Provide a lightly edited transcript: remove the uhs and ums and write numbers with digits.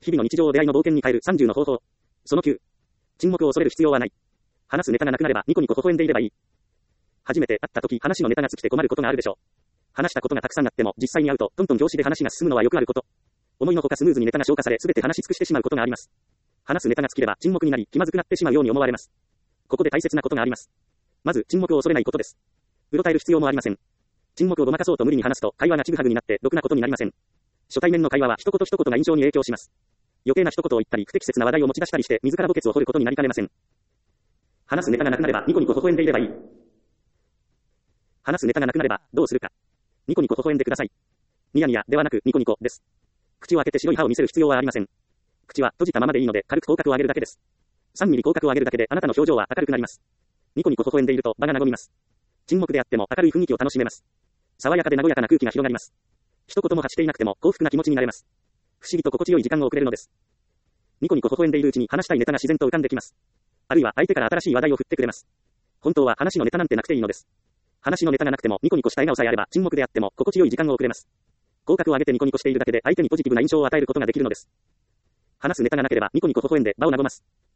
日々の日常を出会いの冒険に変える30の方法。その9。沈黙を恐れる必要はない。話すネタがなくなればニコニコ微笑んでいればいい。初めて会った時話のネタが尽きて困ることがあるでしょう。話したことがたくさんあっても実際に会うとトントン拍子で話が進むのはよくあること。思いのほかスムーズにネタが消化され全て話し尽くしてしまうことがあります。話すネタが尽きれば沈黙になり気まずくなってしまうように思われます。ここで大切なことがあります。まず沈黙を恐れないことです。うろたえる必要もありません。沈黙をごまかそうと無理に話すと会話がちぐはぐになってろくなことになりません。初対面の会話は一言一言が印象に影響します。余計な一言を言ったり不適切な話題を持ち出したりして自ら墓穴を掘ることになりかねません。話すネタがなくなればニコニコ微笑んでいればいい。話すネタがなくなればどうするか。ニコニコ微笑んでください。ニヤニヤではなくニコニコです。口を開けて白い歯を見せる必要はありません。口は閉じたままでいいので軽く口角を上げるだけです。3ミリ口角を上げるだけであなたの表情は明るくなります。ニコニコ微笑んでいると場が和みます。沈黙であっても明るい雰囲気を楽しめます。爽やかで和やかな空気が広がります。一言も発していなくても幸福な気持ちになれます。不思議と心地よい時間を送れるのです。ニコニコ微笑んでいるうちに話したいネタが自然と浮かんできます。あるいは相手から新しい話題を振ってくれます。本当は話のネタなんてなくていいのです。話のネタがなくてもニコニコした笑顔さえあれば沈黙であっても心地よい時間を送れます。口角を上げてニコニコしているだけで相手にポジティブな印象を与えることができるのです。話すネタがなければニコニコ微笑んで場を和ます。